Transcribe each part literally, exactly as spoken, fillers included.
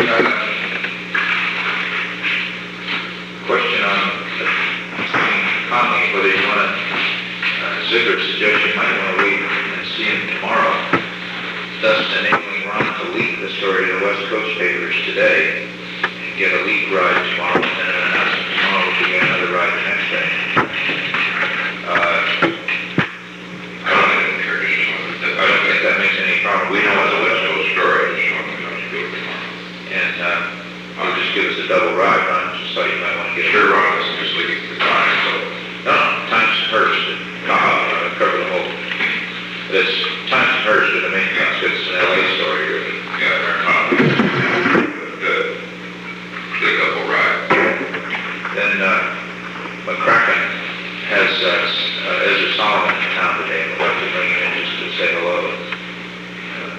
Question on Conley, whether you want to, uh, Ziegler suggests you might want to wait and see him tomorrow, thus enabling Ron to leak the story to the West Coast papers today and get a leak ride tomorrow, and then an announcement tomorrow to get another ride the next day. Uh, I don't think that, I don't think that makes any problem. We know what the West Coast story is, and uh, I'll just give us a double ride, Ron, just so you might want to get sure, Ron, isn't just leaving the time, so. No, no, Times Hearst, and uh, cover the whole. But it's Times Hearst are the main ones, it's an L A story, really. Yeah, they're not. Good. Good double ride. Then uh, McCracken has uh, uh, Ezra Solomon in town today, and we'd like to bring him in just to say hello. Uh,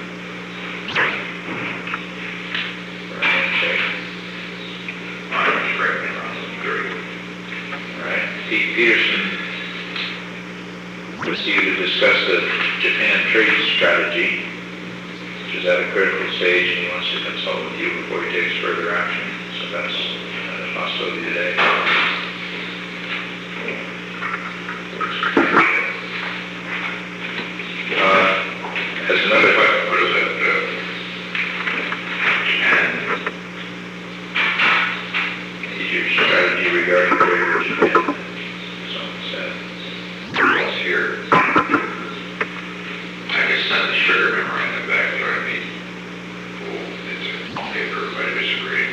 for a handshake. I'm great, Ron. Very good. All right. Pete Peterson was here to discuss the Japan trade strategy, which is at a critical stage, and he wants to consult with you before he takes further action. So that's uh, a possibility today. Uh, as another question, What is that, uh, Japan? your strategy regarding trade with Japan, someone said. It's here. I guess not the sugar memorandum back there, I mean, oh, it's a paper, but I disagree.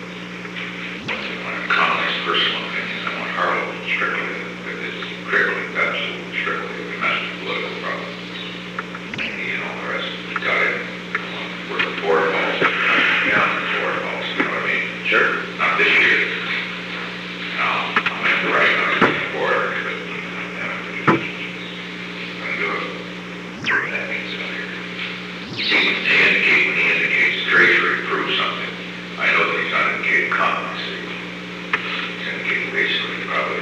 I want Connolly's personal opinion, I want Harlow strictly, but it's strictly, absolutely strictly a domestic political problem. You know, the rest got it, we're the board balls, yeah, the board balls, you know what I mean? Sure. Not this year. No, I'm in the right under the border, but, yeah, I'm gonna do it. Three that means out here. See, they indicate, when he indicates Treasury approves something, I know that he's not indicating comments. He's indicating basically probably,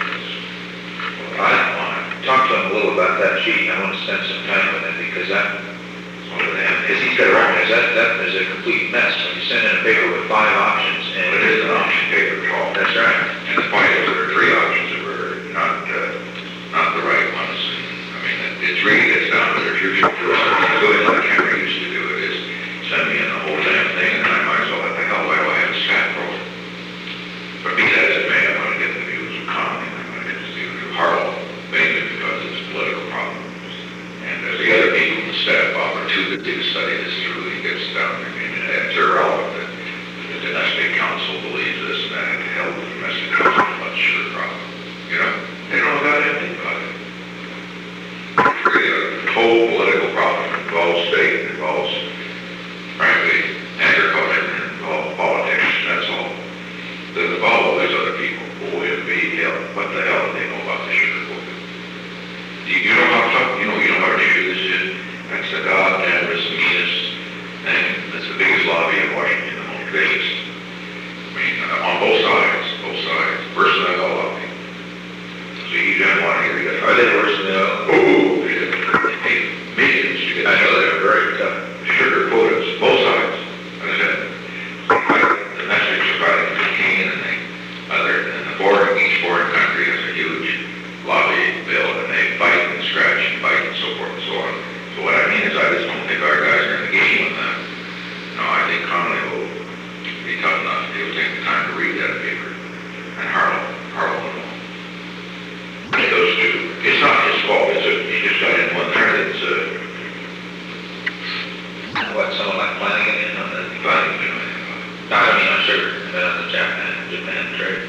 well, I don't want it. Talk to him a little about that sheet. I want to spend some time with him because that, It's one of them. because he's got to recognize that that is a complete mess when you send in a paper with five options and But it is an option paper, Paul. That's right. And the point is, there are three options that were not, uh, not the right ones. I mean, it, it's really gets down to their future. Good, like Henry used to do it, is send me in the whole damn thing, and I might as well, what the hell, why do I have a stat roll? But be that as it may, I want to get the views of Conley, I want to get the views of Harlow, mainly because it's a political problem. And uh, the other people in the staff offer too that do study this through, it gets down, I mean, it's irrelevant that the domestic council believes this and that, hell, the domestic council about the sugar problem. You know, they don't know about anything about it. It's really a whole political problem. It involves state, it involves, frankly, agriculture, it involves politics, that's all. It doesn't involve all these other people. Oh, it'd be, hell, what the hell do they know about the sugar book? Do you, you know how tough, you know, you know how an issue this is? That's the goddamn meanest thing. That's the biggest lobby in Washington, the most biggest. I mean, uh, on both sides, both sides. Worse than that all lobby. So you don't want to hear that. Are they worse than that? Oh, they pay millions to get. I know they're very tough. Sugar quotas, both sides. Like I said, the message about fifteen and they, other, and the foreign, each foreign country has a huge lobby bill and they fight and scratch and fight and so forth and so on. So what I mean is I just don't think our guys are in the game with them. No, I think Connolly will be tough enough. He'll take the time to read that paper. And Harlow, Harlow will know. Those two. It's not his fault. It's a, he just got in one there that's, uh, What, someone like Flanagan in on the, planning to do anything about it. no, I mean, on sugar, and then on the Japan, Japan trade.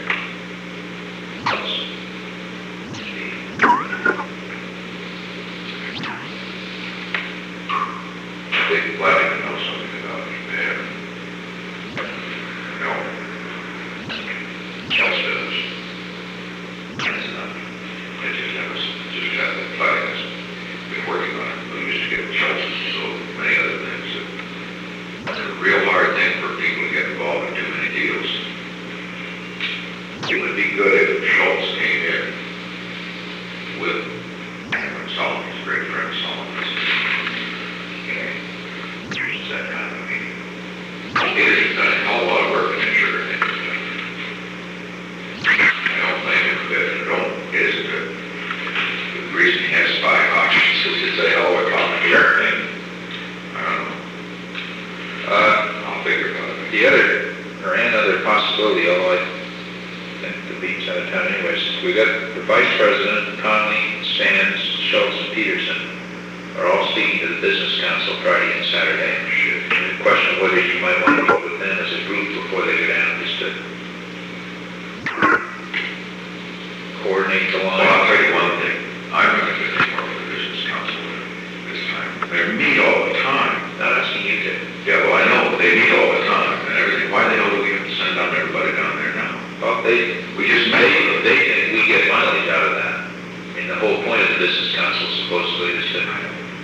I think Flanagan knows something about it. They haven't. No. Chelsea does. That's enough. They just have us, just have the Flanagan's been working on it. We used to get Chelsea, so many other things. It's a real hard thing for people to get involved in too many deals. It would be good if Schultz came in with Solomon's great friend Solomon's. Okay. There's that kind of a meeting. It is, uh, I'll figure it out. The other, or an other possibility, although I think the beat's out of town anyways, we got the vice president, Conley, Sands, Schultz, and Peterson are all speaking to the business council Friday and Saturday. The question of whether you might want to meet with them as a group before they go down, just to coordinate the Well, line. I'll tell you one thing, I'm going to get more with the business council this time. They meet all the time. Not asking you to. Yeah, well, I know, they meet all the time and everything. Why the hell do we have to send down everybody down there now? Well, they, We just met they, with them. they think we get mileage out of that. I mean, the whole point of the business council supposedly is to,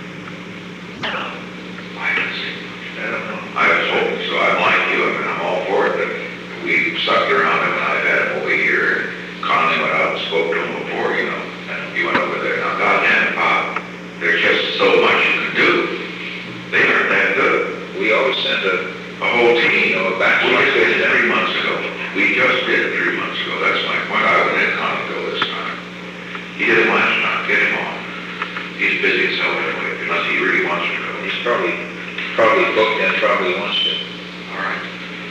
Why does it? I don't know. I was hoping so. I'm like you. I mean, I'm all for it, but we sucked around him and I've had him over here. Conley went out and spoke to him before, you know. He went over there. Now, goddamn, Pop, there's just so much you can do. They aren't that good. We always send a, A whole team, you know, a we bachelor just did it three months ago. We just did it three months ago. That's my point. I would let Conley go this time. He did it last time. Get him on. He's busy as hell anyway, unless he really wants to go. he's probably, probably booked and probably wants to. All right.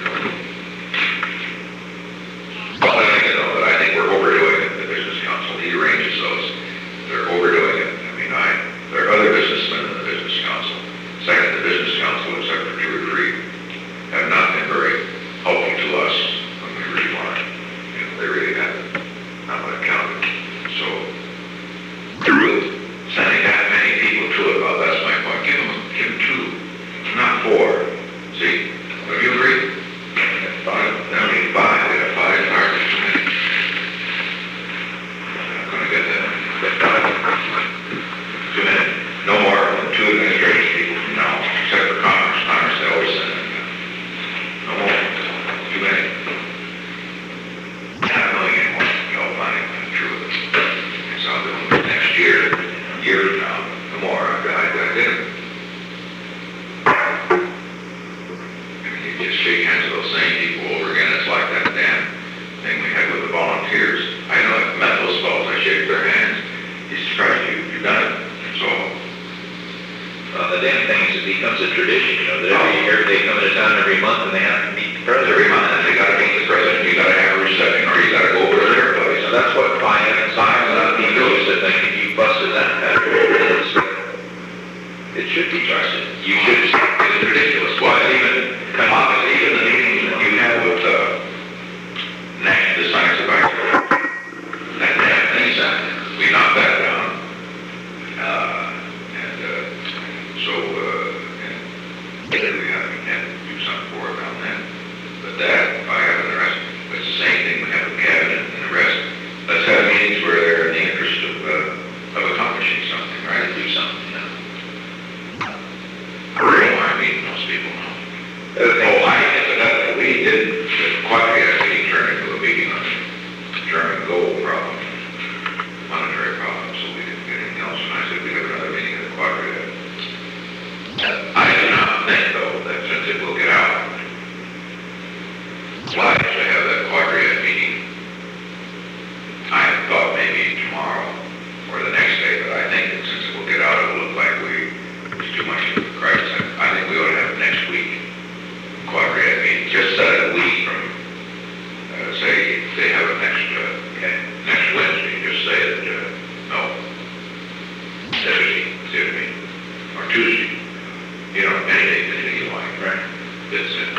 Well, I think, you know, but I think we're overdoing it, the business council. He arranges those. They're overdoing it. I mean, I, there are other businessmen in the business council. Second, the business council, except for two or three, have not been very helpful to us when we really want it. You know, they really haven't. Not what counted. So, through sending that many people to it, well, that's my point. Give them, give them two, not four. See, don't you agree? Five, I mean, five, we have five targets too many. Not gonna get that. Get five. Too many. No more than two administration people from now, except for Commerce. Commerce, they always send them. No more. Too many. Not knowing anymore. Y'all planning on through it. So I'll do it next year, year from now. No more. I, I, I did it. I mean, you just shake hands with those same people over again. It's like that damn thing we had with the volunteers. I know I've met those fellows. I shake their hands. Jesus Christ, you, you've done it. So, Uh, the damn thing is it becomes a tradition, you know, that every year they come into town every month and they have to meet the president. every month, and they gotta meet the president, you gotta have a reception, or you gotta go over to their place. So that's what finance, finance, not people is that think if you busted that pattern, it's, it should be trusted. You should, it's ridiculous. Why even, come on, even the meetings that you have with, uh, Nash, the science advisory, that damn thing's happening. We knocked that down. Uh, and, uh, so, uh, and we have, we can do something for it down then. But that, if I have the rest, it's the same thing we have with cabinet and the rest. Let's have meetings where they're in the interest of, uh, of accomplishing something, right? Do something, you know. I really want to meet most people now. The other thing, Oh, I get that, we did, quietly, I think, turn into a meeting on German gold problem, monetary problem, so we didn't get anything else. And I said, we have another meeting at the Quadriad. I do not think, though, that since it will get out, why should I have that Quadriad meeting? I thought maybe tomorrow or the next day, but I think that since it will get out, it will look like we, it's too much of a crisis. I I think we ought to have next week, Quadriad meeting, just set it a week from, uh, say, they have it next, uh, okay, next Wednesday, just say it, uh, no, Thursday, excuse me, or Tuesday, you know, any day, any day you like, right? It's it.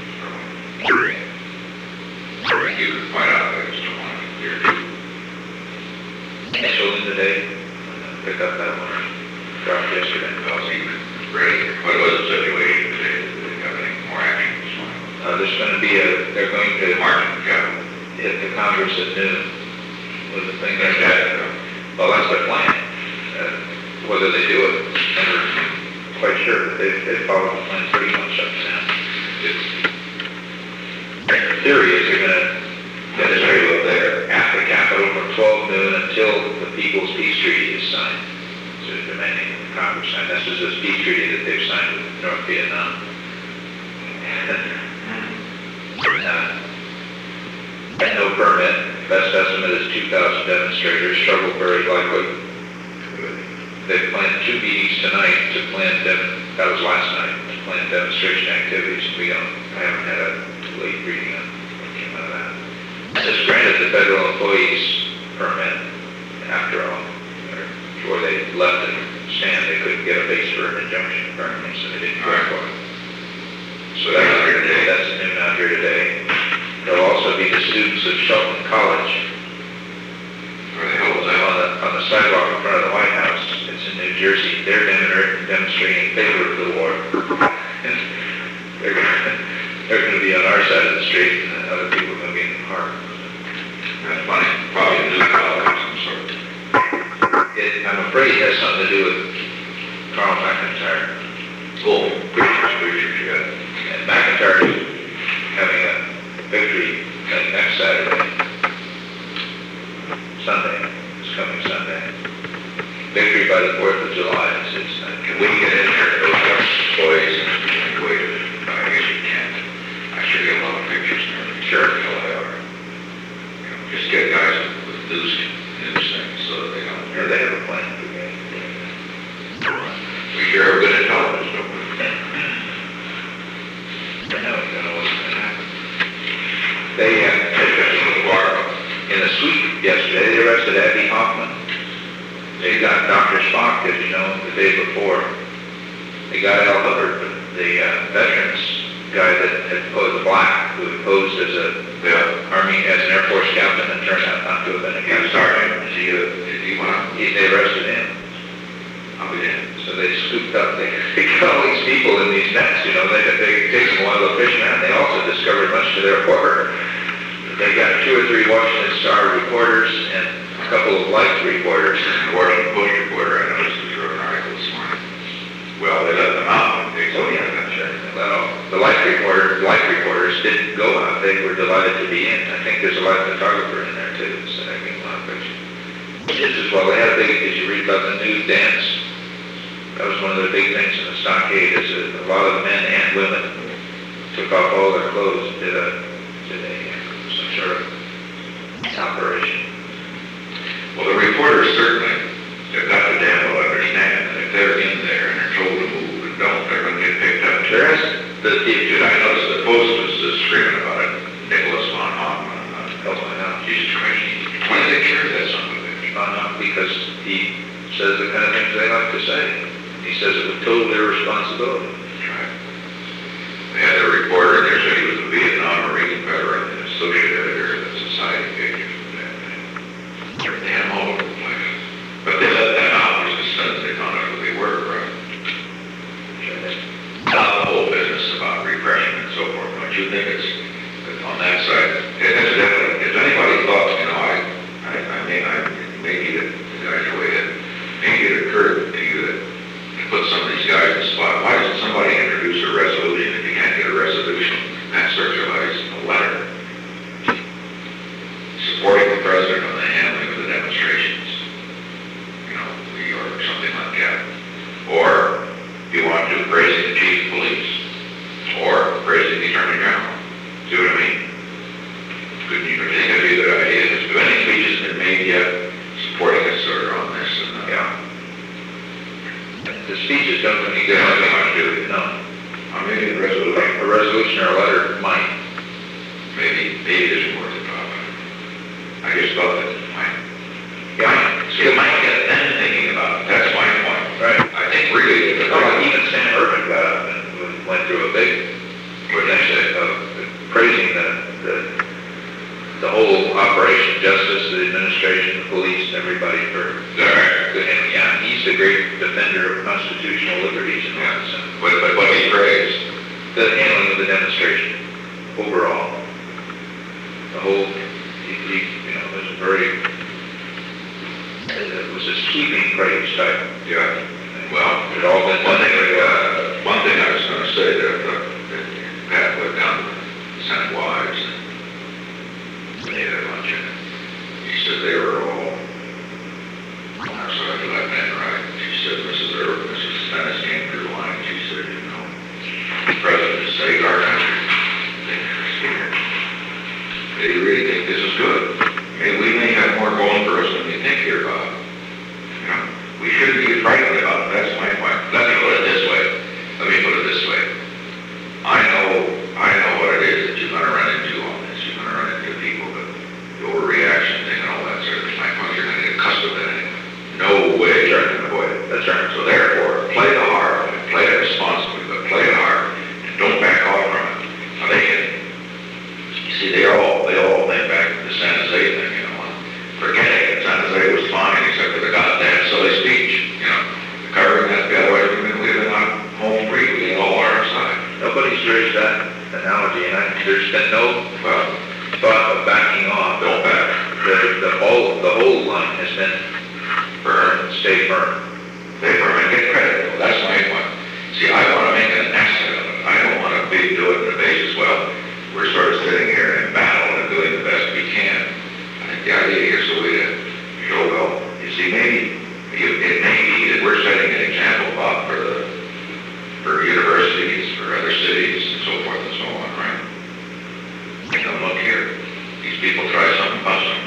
You can point out that it's tomorrow, here, initial in the day, pick up that one, dropped yesterday. well, see, ready, what was the situation today? Did they have any more action this morning? Uh, there's gonna be a, they're going to Martin, yeah. hit the Congress at noon with the thing like Yeah. that. Well, that's their plan. Uh, whether they do it, never quite sure, but they, they follow the plan pretty much up to now. It's, Their theory is they're gonna demonstrate up there at the Capitol from twelve noon until the People's Peace Treaty is signed. So they're demanding that the Congress sign. This is a peace treaty that they've signed with North Vietnam. uh, and no permit. Best estimate is two thousand demonstrators. Struggle very likely. They planned two meetings tonight to plan, dem- that was last night, to planned demonstration activities. We don't, I haven't had a late reading on what came out of that. Just granted the federal employees permit after all, or before they left it stand, they couldn't get a base for an injunction apparently, so they didn't go for it. So that's out here today. That's noon out here today. There'll also be the students of Shelton College Where the hell was that? on the, on the sidewalk in front of the White House. It's in New Jersey. They're demon- demonstrating in favor of the war. And they're gonna, they're gonna be on our side of the street, and other people are gonna be in the park. That's funny. Probably a new college of some sort. It, I'm afraid it has something to do with Carl McIntyre. Oh, preachers, preachers, yeah. And McIntyre is having a victory like next Saturday. Sunday, it's coming Sunday. Victory by the fourth of July. It's, it's, uh, Can we get in there, those boys, and wait? I guess you can't. I sure get a lot of pictures there. Sure. Hell, they are. You know, just get guys with news, news things so that they don't. Yeah, they have a plan for me. We sure have good intelligence, don't we? I know, you don't know what's going to happen. They, uh, in a sweep yesterday, they arrested Abby Hoffman. They got Doctor Spock, as you know, the day before. They got Al Hubbard, the uh, veterans guy that had posed, the black, who had posed as a Yeah. Army, as an Air Force captain and turned out not to have been a Yeah, captain. sergeant, is he, uh, is he one of them? He, they arrested him. I'll be damned. So they scooped up, they, they got all these people in these nets, you know, they, they take them a while to fish around. They also discovered, much to their horror, they got two or three Washington Star reporters and a couple of Life reporters. The Washington Post reporter, I noticed, was wrote an article this morning. Well, they let them out. They Oh, yeah, that's right. Well, the Life reporter, Life reporters didn't go out, they were delighted to be in. I think there's a Life photographer in there too, so they can a lot of pictures. Just as well, they had a big, did you read about the nude dance? That was one of the big things in the stockade, is that a lot of the men and women took off all their clothes and did a, did a, some sort of operation. Well, the reporters certainly, they've got to damn well understand that if they're in there and they're told to move and don't, they're going to get picked up. There is, the, the, Dude, I noticed the Post was uh, screaming about it. Nicholas von Hoffman. Uh, oh, I know. Jesus Christ, he- why do they carry that son of a bitch? Found out because he says the kind of things they like to say. He says it with total irresponsibility. That's right. They had their reporter in there said he was a Vietnam Marine veteran and associate editor of the Society pages and that thing. They're damn all over the place. But they let them out just as soon as they found out who they were, right? Not the whole business about repression and so forth. Don't you think it's on that side? It has definitely. Has anybody thought, you know, I, I, I mean, I maybe that the guys are way ahead. Maybe it occurred to you that to put some of these guys in the spot. Why doesn't somebody introduce a resolution? If you can't get a resolution, Pat circulates a letter supporting the president on the handling of the demonstrations. You know, or something like that. Or you want to praising the chief of police, or praising the attorney general. See what I mean? Couldn't you think it'd be a good idea? Have any speeches been made yet supporting us or on this? And, uh, Yeah. The speeches don't do any good. They don't do much, do they? No. Or maybe a resolution. A resolution or a letter might. Maybe, maybe it isn't worth it, Bob. I just thought that it might. Yeah. It might get them thinking about it. That's my point. Right. I think really, if Oh, even Sam Urban got up and went through a big, what they say, uh, praising the, the, the whole operation, justice, the administration, the police, and everybody for, Right. and yeah, he's a great defender of constitutional liberties and all that stuff. But, but what he praised, The handling of the demonstration, overall, the whole, he, he, you know, it was a very, it was a sweeping praise type. yeah. Well, It all been one done thing, very well. uh, one thing I was going to say that, uh, that Pat went down to Senate Wives and they had a luncheon. He said they were all, I said, left and right. She said, Missus Irvin, Missus Stennis came through the line. She said, you know, the president has saved our country. They're scared. They really think this is good. I mean, we may have more going for us than we think here, Bob. You know, we shouldn't be frightened about it. That's my point. Let me put it this way. Let me put it there's that analogy, and I, there's been no Well, thought of backing off. don't back. The, the whole, the whole line has been firm, stay firm. They permit, get credit, well, that's my point. See, I want to make an asset of it. I don't want to be doing the basis, well, we're sort of sitting here in battle and doing the best we can. I think the idea here is a way to show, well, you see, maybe, you- it may be that we're setting an example, Bob, for the, for universities, for other cities, and so forth and so on, right? Take a look here. These people try something, bust them.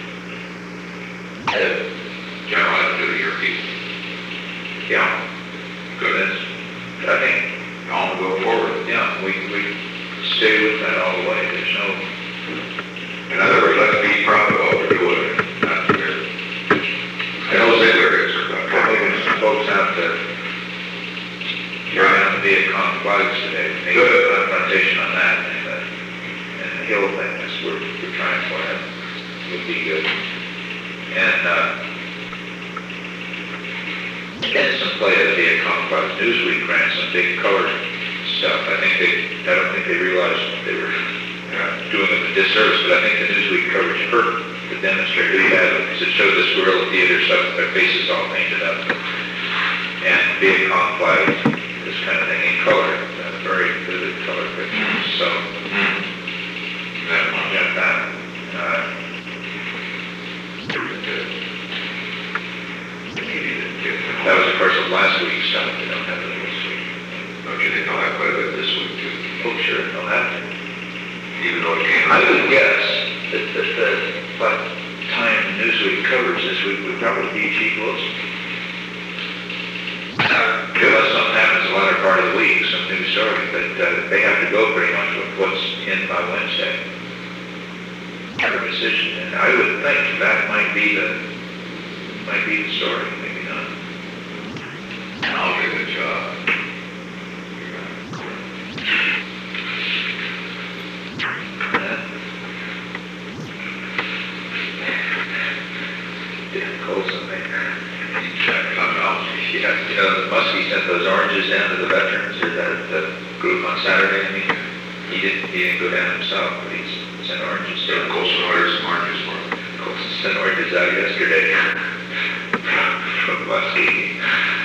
General attitude of your people. Yeah, Goodness. I think, On go forward. yeah, we, we stay with that all the way. There's no, In other words, let's be proud of what we're doing, not here. I know Ziegler is, I think when some folks have to turn down the Vietcong flags today, make a confrontation on that, and, uh, and the Hill thing, that's what we're trying for, that would be good. And, uh, and some play at the Vietcong flags. Newsweek ran some big color stuff. I think they, I don't think they realized they were uh, doing them a disservice, but I think the Newsweek coverage hurt the demonstrator we had, because it showed this guerrilla theater stuff with their faces all painted up. And Vietcong flags, this kind of thing in color, uh, very vivid color pictures. So, that one. got that. Uh, that was, of course, of last week's stuff. They don't have it this week. Don't you think I'll have quite a bit this week too? Oh, sure, they'll have to. Even though it came. I would guess that, that the, what time Newsweek covers this week would probably be Chief Wilson. Unless something happens the latter part of the week, some new story, but uh, they have to go pretty much with what's in by Wednesday. Have a decision, and I would think that might be the, might be the story, maybe not. I'll do the job. Dan Colson there. Check something else. Yeah, you know, Muskie sent those oranges down to the veterans, or that, that group on Saturday, I mean, he didn't, he didn't go down himself, but he's sent oranges So down. Colson ordered some oranges for me. Colson sent oranges out yesterday from Muskie.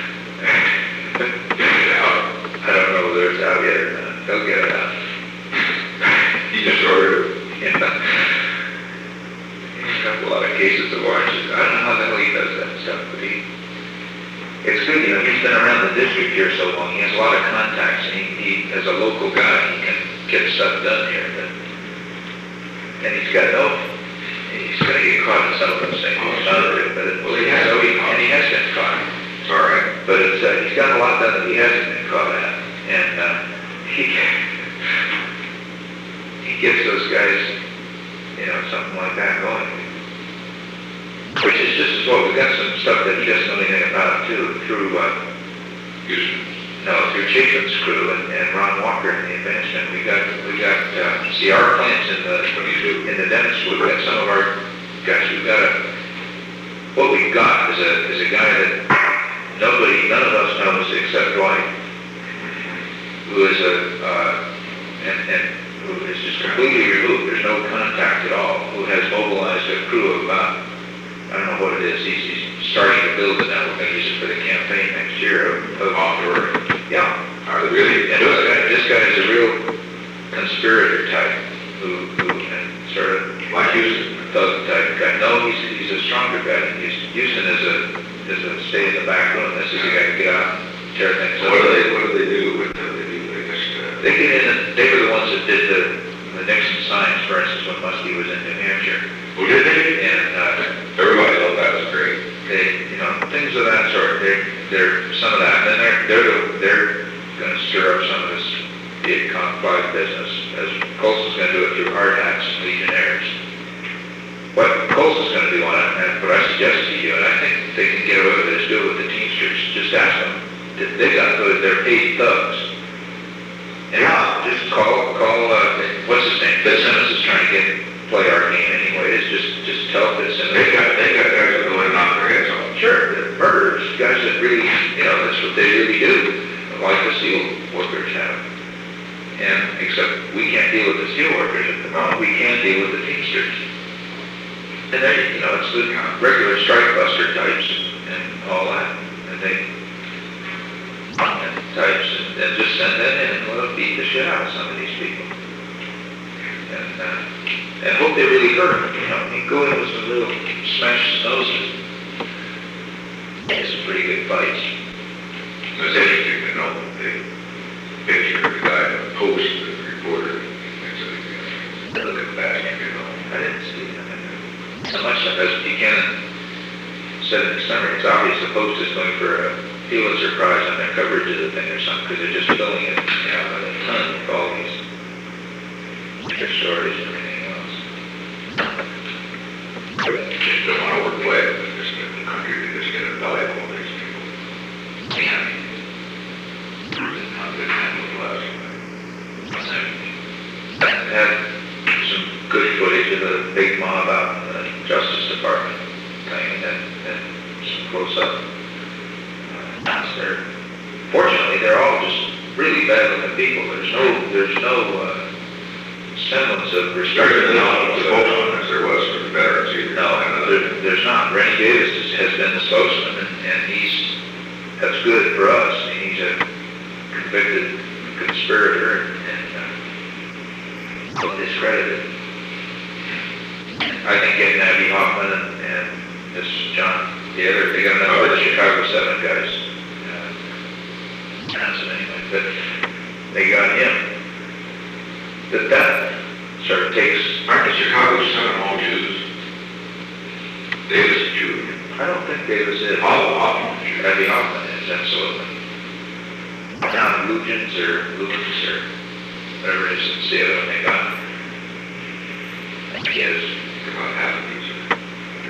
Get it out. I don't know whether it's out yet or not, they'll get it out. He just ordered it. Yeah. He's got a lot of cases of oranges. I don't know how the hell he does that stuff, but he, it's good, you know, he's been around the district here so long, he has a lot of contacts, and he, he, as a local guy, he can get stuff done here, but, and he's got no, he's gonna get caught in some of those things, he's not of it, but, it- well, he has, so he, and he has been caught. It's all right. But it's, uh, he's got a lot done that he hasn't been caught at, and, uh, he, he gets those guys, you know, something like that going. Which is just as well, we've got some stuff that he doesn't know anything about too, through, uh, Houston. no, through Chapin's crew and, and Ron Walker in the advancement. We got, we got, uh, see our plants in the, what do you do, in the dentist school, we got some of our guys, we've got a, what we've got is a, is a guy that nobody, none of us knows except Dwight, who is a, uh, and, and who is just completely removed, there's no contact at all, who has mobilized a crew of about, I don't know what it is, he's, he's starting to build it now, we're gonna use it for the campaign next year of, of offshore. Yeah. Are they really? And this guy, this guy is a real conspirator type, who, who, and sort of, Like Houston. thug type guy. No, he's, he's a stronger guy than Houston. Houston is a, is a stay in the back room, this is a guy to get out and tear things up. What do they, what do they do with the, they do, they just, uh, They get in, and they were the ones that did the, the Nixon signs, for instance, when Muskie was in New Hampshire. who did they? And, uh, Everybody thought that was great. they, you know, things of that sort, they're, they're, some of that, and then they're, they're, the- they're gonna stir up some of this Vietcong flag business, as Colson's gonna do it through hard hats and legionnaires. What Colson's gonna do on it, and what I suggest to you, and I think they can get away with it, is do it with the Teamsters, just ask them, they- they've got good, they're paid thugs. And just call, call, uh, what's his name, Fitzsimmons is trying to get, play our game anyway, it's just, just tell Fitzsimmons. They got, they got guys that go in and knock their heads off. Sure, they're murderers, guys that really, you know, that's what they really do, like the SEAL workers have. And except we can't deal with the steel workers at the moment, we can deal with the Teamsters. And they, you know, it's the regular strike buster types and all that. And they, and types, and, and just send them in and let them beat the shit out of some of these people. And, uh, and hope they really hurt them, you know. I mean, go in with some little smashed noses. It's some pretty good fights. It's interesting to know that they picture the guy in the post, the reporter, and so look at that, you know. I didn't see that. So much stuff as Buchanan said in the summer, it's obvious the Post is going for a Pulitzer Prize on their coverage of the thing or something, because they're just filling it, you know, with a ton of all these their stories and everything else. Just don't want to overplay it, but just in the country, they just get a belly of all these people. Yeah. Not good handled last night. Had some good footage of the big mob out in the Justice Department thing, and, and some close-up. Uh, they're, fortunately, they're all just really bad-looking people. There's no, there's no uh, semblance of respect. There's no spokesman as there was for the veterans either. No, there, there's not. Rennie Davis is, has been the spokesman, and, and he's, that's good for us. I mean, he's a convicted conspirator and uh, discredited. I think getting Abby Hoffman and, and this John, the other, they got enough of the Chicago Seven guys. Uh, that's it anyway, but they got him. That that sort of takes. Aren't the Chicago Seven all Jews? Davis is Jew. I don't think Davis is. All Hoffman is Jew. Abby Hoffman is, absolutely. John Lugens or Lugens or whatever it is, it's the other one they got. I think he is. About half of these are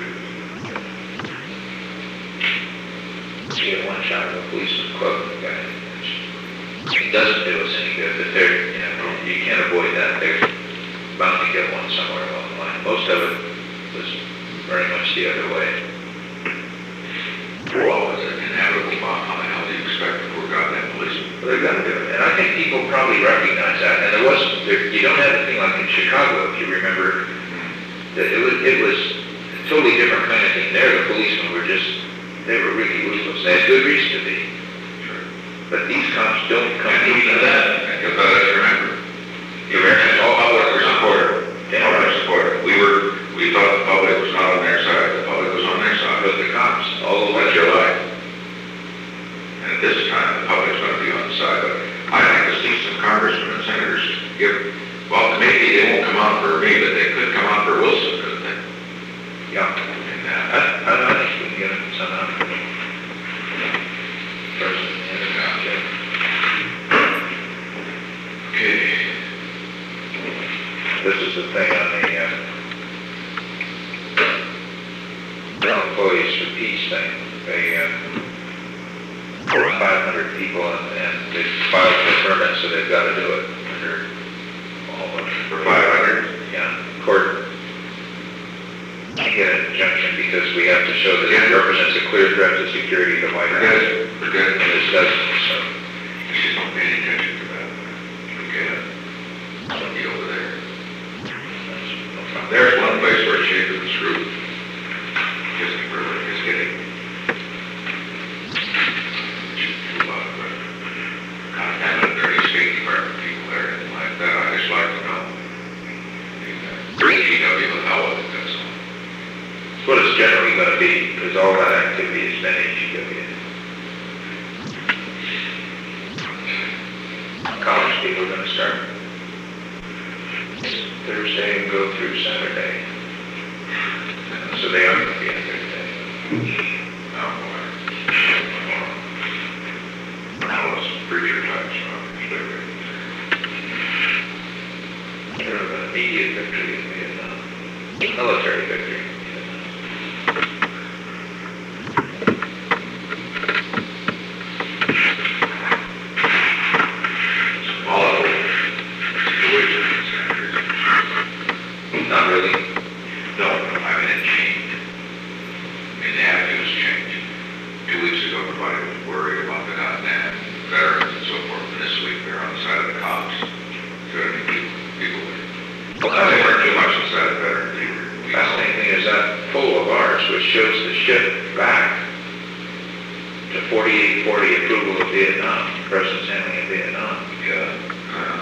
Jews. You get one shot of a policeman quoting the guy. It doesn't do us any good, but they're, you know, you can't avoid that. They're bound to get one somewhere along the line. Most of it was very much the other way. Well, it's an inevitable bomb. How the hell do you expect the poor goddamn policeman? Well, they're gonna do it. And I think people probably recognize that. And there was, there, you don't have anything like in Chicago, if you remember. That it was, it was a totally different kind of thing there. The policemen were just, they were really ruthless. They had good reason to be. Sure. But these cops don't come And even to then, and you'll let us remember, The Americans all public were supportive. Yeah. Public supportive. We were, we thought the public was not on their side. The public was on their side. But the cops, all over That's your life. And at this time, the public's going to be on the side of it. I'd like to see some congressmen and senators give, well, maybe they won't come out for me, but they could come out for Wilson, couldn't they? yeah. And, I, uh, I, I think we can get them somehow. Person, yeah, okay. okay. This is the thing on the, uh, the employees for peace thing. They, uh, five hundred people and, and they filed for permits, so they've got to do it under all of For five hundred? Yeah, court. I get an injunction because we have to show that it represents a clear threat to security of the White House. Forget it, forget And it. this doesn't, so. You just don't pay any attention to that. Okay. I'll be over there. That's no problem. There's one place where it's shaking the screw. Just really, just getting. A lot of, uh, kind of dirty State Department people there, and like that, I just like to know. Bring G W with hell with it, that's all. It's what it's generally going to be, because all that activity has been H E W. College people are going to start Thursday and go through Saturday. So they are going to be in there today. Oh, boy. Now it's preacher time, so I'm stay ready. Sort of an immediate victory in Vietnam. Military victory in Vietnam. Volatile situation in this country. Not really. No, I mean, it changed. I mean, the attitudes changed. Two weeks ago, everybody was worried about the goddamn veterans and so forth, and this week they're on the side of the cops. charts, which shows the shift back to forty-eight forty approval of Vietnam, President's handling of Vietnam. Yeah. Uh,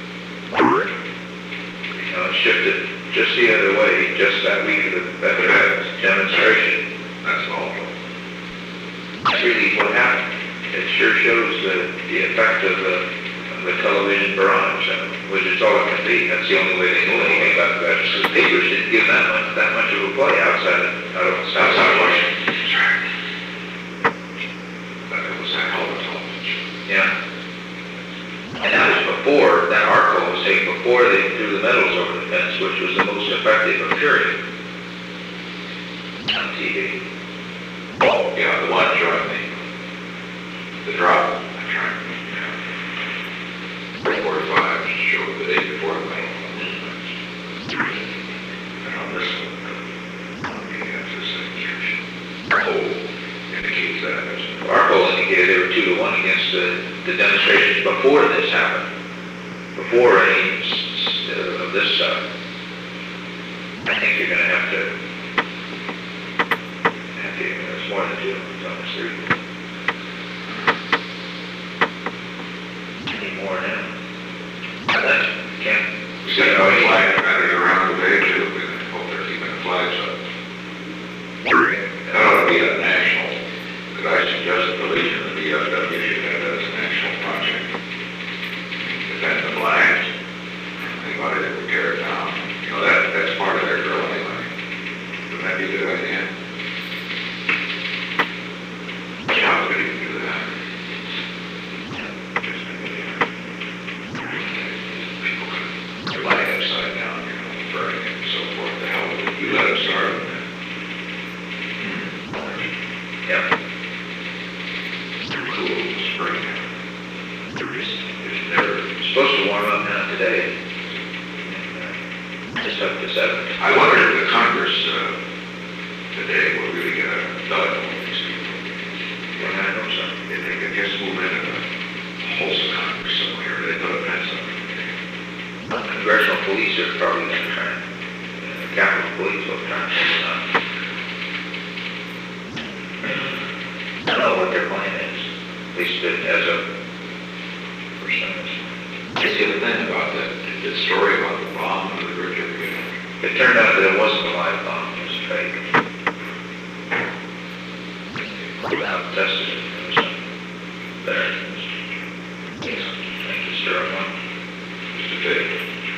You know, it shifted just the other way, just that week of the veterans demonstration. That's awful. That's really what happened. It sure shows the, the effect of the, of the television barrage, uh, which is all it can be. That's the only way they know anything about the veterans. The papers didn't give that much, that much of a play outside of, out of South Outside Washington. Washington. That's right. But it was that hell of a television. Yeah. And that was before, that article was taken before they threw the medals over the fence, which was the most effective of period on T V. Oh, yeah, the one showing the, the drop. That's right. Yeah. Four or five showed the day before the medal. And on this one, the uh, oh, indicates that. There's Our poll indicated they were two to one against the, the demonstrations before this happened, before any s- s- of this stuff. I think you're going to have to, have to, there's more than two, it's almost three. Any more now? I can't We see got how no any. flag battery around today too. We hope they're keeping the flags up. That ought to be a national. Could I suggest that the Legion of the V F W should have that as a national project? Defend the flags. Anybody that would tear it down. You know, that, that's part of their drill anyway. Wouldn't that be a good idea? How could you do that? Just an idea. People could fly upside down, you know, burning it and so forth. The hell would you let us start with that? Yeah. Cool spring. It's never. It's supposed to warm up now today. Just up to seven. I wonder if the Congress uh, today will really get a thud on these people. Well, I hope so. If they could just move into a wholesome Congress somewhere, they could have passed something. Congressional police are probably going to try and, uh, Capitol Police will try and pull it up. I don't know what their plan is, at least it- as a percentage. That's the other thing about that, the story about the bomb under the bridge of the It turned out that it wasn't a live bomb, it was fake. I've tested it, it was some, there, it was, it's a stir them up. just a fake.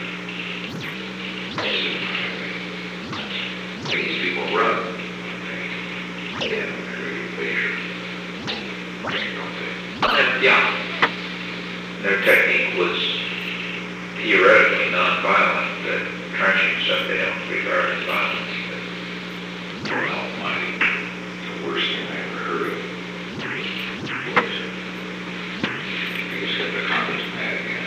These people run. Yeah, they're patient. Don't they? And, yeah, their technique was theoretically non-violent, but trenching stuff they don't regard as violence. Lord Almighty, the worst thing I ever heard of. You just got the Congress mad again.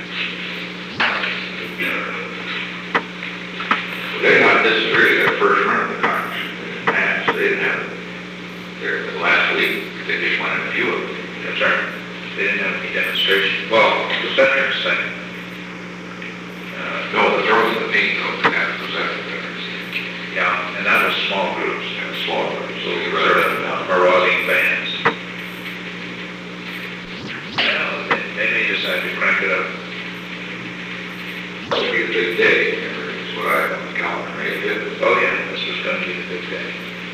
They not this is really their first run of the Congress. Man, so they didn't have their last week. They just went in a few of them. That's right. They didn't have any demonstration. Well, the veterans thing. Uh, No, the throwing of the paint though, that was after Veterans Day. yeah, and that was small groups. And small groups, so you Sort rather of than marauding bands. Yeah, they, they may decide to crank it up. It'll be a big day. That's what I have on the calendar. May fifth. Oh yeah, this was going to be the big day.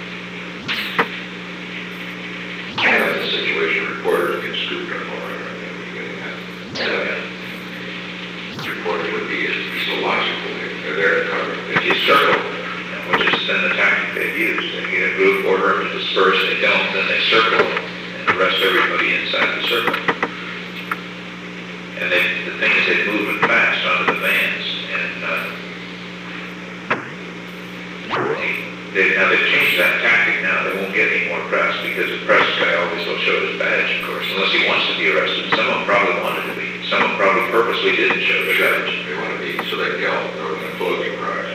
And that's the situation reporters get scooped up all right. I think we're getting that. So, yeah. Reporters would be so logical. They're there to cover it. If you circle, you know, which is then the tactic they've used, they get a group order them to disperse, they don't, then they circle and arrest everybody inside the circle. And they, the thing is, they move it fast onto the vans, and, uh, they, they, now they've changed that tactic now, they won't get any more press, because the press guy always will show his badge, of course, unless he wants to be arrested. Some of them probably wanted to be, some of them probably purposely didn't show their badge. They want to be, so they yell, they're going to close your eyes.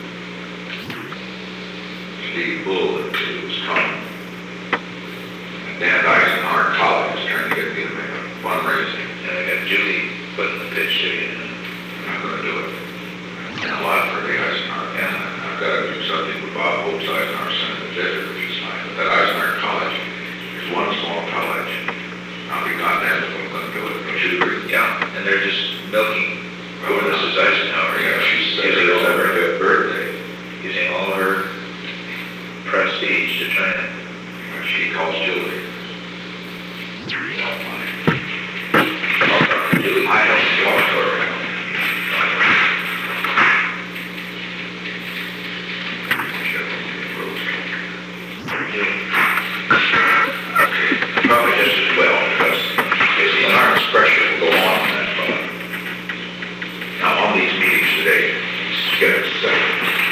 Steve Bull, it was coming. And Dan Eisenhower College is trying to get me to make a fundraising. And I got Julie putting the pitch to you. I'm not going to do it. And a lot for the Eisenhower. And I've got to do something with Bob Hope's Eisenhower Center. today. Get it set.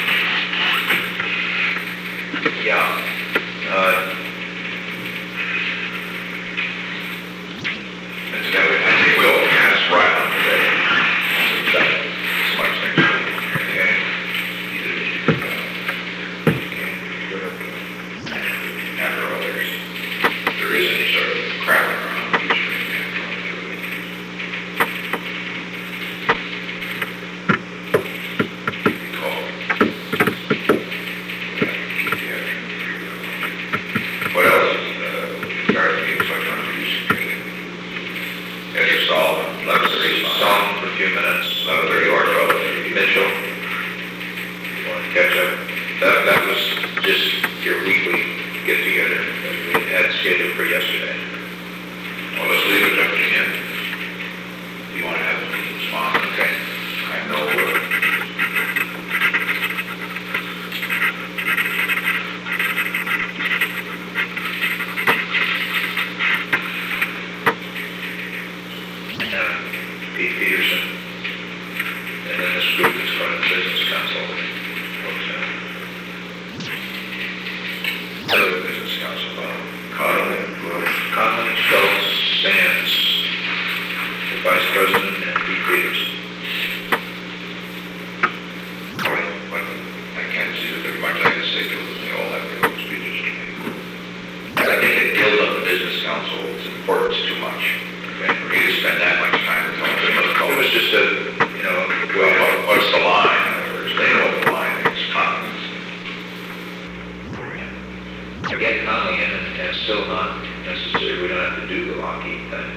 Yeah. Uh, Incidentally, I think we'll pass right on today. So much things. Okay. After all, there's, there is any sort of crowd around. you should have gone through it. Call. What else? Uh, regarding the electronic use of community? As you saw, eleven thirty, Song for a few minutes. eleven thirty or twelve thirty. Mitchell, you want to catch up? That, that was just your weekly get-together that we had scheduled for yesterday. Well, let's leave it up to him. You want to have a response? Okay. I know, uh, Uh, Pete Peterson, and then this group is called the Business Council. Folks, uh, Other business council, uh, Conley, Willis, Conlon, Schultz, Sands, the Vice President, and Pete Peterson. Conley, but I can't see that there's much I can say to them. They all have their own speeches to make. I think the guild of the business council is important too much. Okay, for me to spend that much time with them. It was just a, you know, Well, what- what's the line? In other words, they know what the line is, Conley's. again, Conley, and, and still not necessary, we don't have to do the Lockheed thing.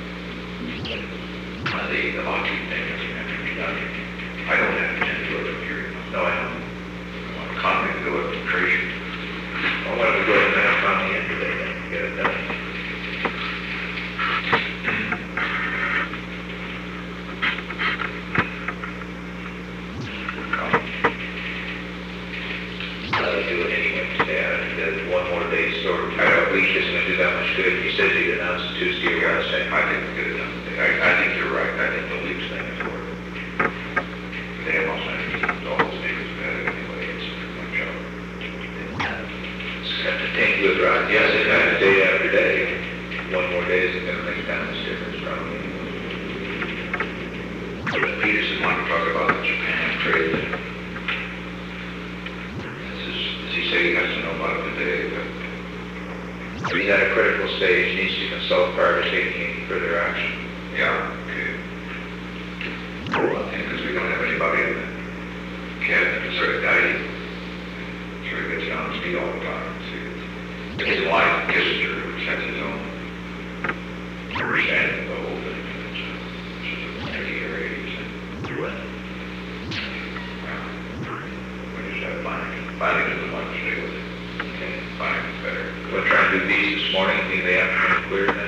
Uh, The, the Lockheed thing doesn't have to be done. I don't have to do it up here. No, I don't. I want Conley to do it, Tracy. I wanted to go ahead and have Conley in today, then, get it done. I'll do it anyway today, I think that one more day sort of, I don't think it's gonna do that much good. He said he'd announce it Tuesday or Wednesday. I think we get it done. I, I think you're right. I think the leaks thing is worth it. They have all kinds of meetings, all those neighbors have had it anyway. It's pretty much out. It's gonna take good ride, yes, it has, day after day. One more day isn't gonna make that much difference, probably. Peterson wanted to talk about the Japan trade thing. This is, does he say he has to know about it today? But He's at a critical stage, needs to consult prior to taking any further action. yeah, okay. Well, because we don't have anybody in the cabinet to sort of guide him. Sort of gets down to speed all the time. See, his wife, Kissinger, has his own understanding of the whole thing. It's a, it's a tricky area, you say. Well, we just have finding. Finding is the one to stay with it. Okay. Finding is better. We'll try and do these this morning, leave the afternoon clear then.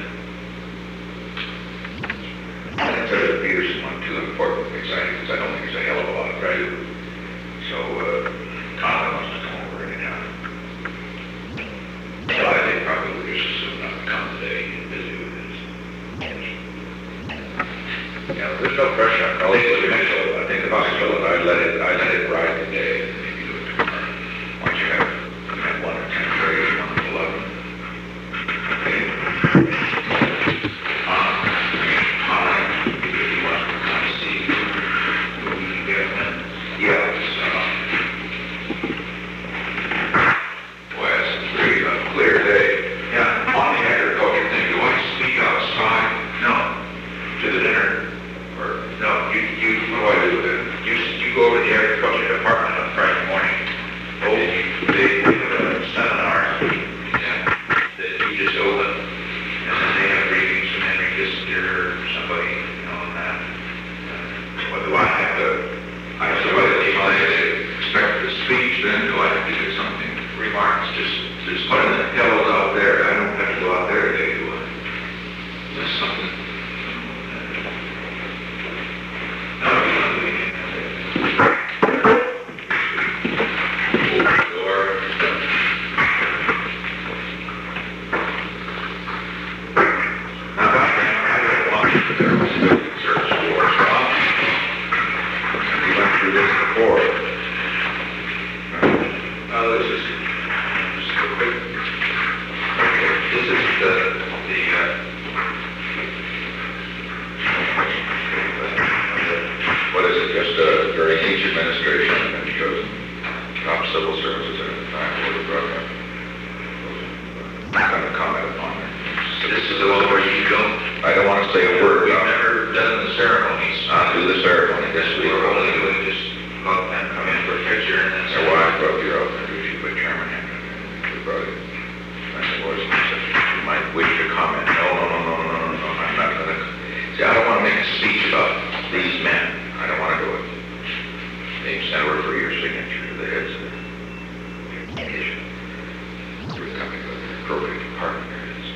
I think the Peterson one too important, exciting, because I don't think it's a hell of a lot of value. So, uh, Conley wants to come over anytime. So I think probably we'll just assume not to come today, he's busy with his. You know, there's no pressure on I Carl. think with Mitchell, I think about Mitchell, I let it, I let it ride today, and maybe do it tomorrow. Why don't you have, you have one at ten thirty, one at eleven? Okay. Um, Conley, if you want to come and see, what we can get him in. Yeah, it's, um, boy, it's a pretty uh, clear day. Yeah, on the agriculture thing, do I speak outside? No. To the dinner? Or, no, you, you, what do I do with it? You, you go over to the agriculture department on Friday morning. Oh, they, they have a seminar Yeah. that you just open, and then they have briefings from Henry Kissinger or somebody, you know, on that. Uh, What do I have to, I have to, if I expect the speech, then do I have to do something? Remarks, just, just. What in the hell is out there? I don't have to go out there today, do I? There's something. No, you don't do anything. each administration has been chosen. Top civil services and time for the program. I'm going to comment upon it. This is the one where you don't, I don't want to say a word we've about it. never done the ceremonies. Not do the ceremony this week. We're only doing just go up and come in for a picture and then. So why I brought you up, and you put Chairman Hammond in, you brought it. And it was, you might wish to comment. No, no, no, no, no, no, no, I'm not going to. See, I don't want to make a speech about these men. I don't want to do it. They sent over for your signature to the heads of the issue. We're coming to the appropriate department areas.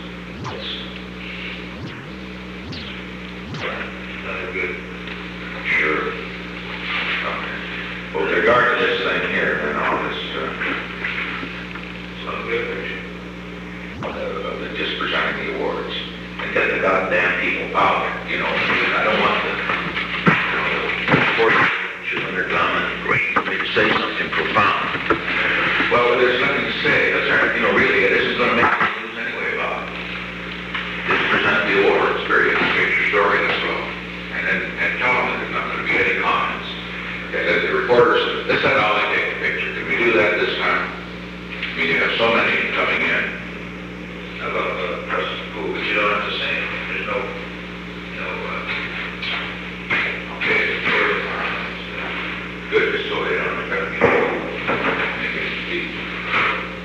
Another good. Sure. Okay. Well, with regard to this thing here, and all this, uh, Sounds good, Richard. uh, the just presenting the awards, and get the goddamn people out, you know, I don't want the, you know, forty, two hundred gallon, great, for me to say something profound. Well, there's nothing to say, that's right, you know, really, this is gonna make the news anyway about it. Just present the awards, period, fix your story, that's all. And then, and tell them that there's not gonna be any comments. Okay, that the reporters, this is how they take a picture, can we do that this time? I mean, you have so many coming in,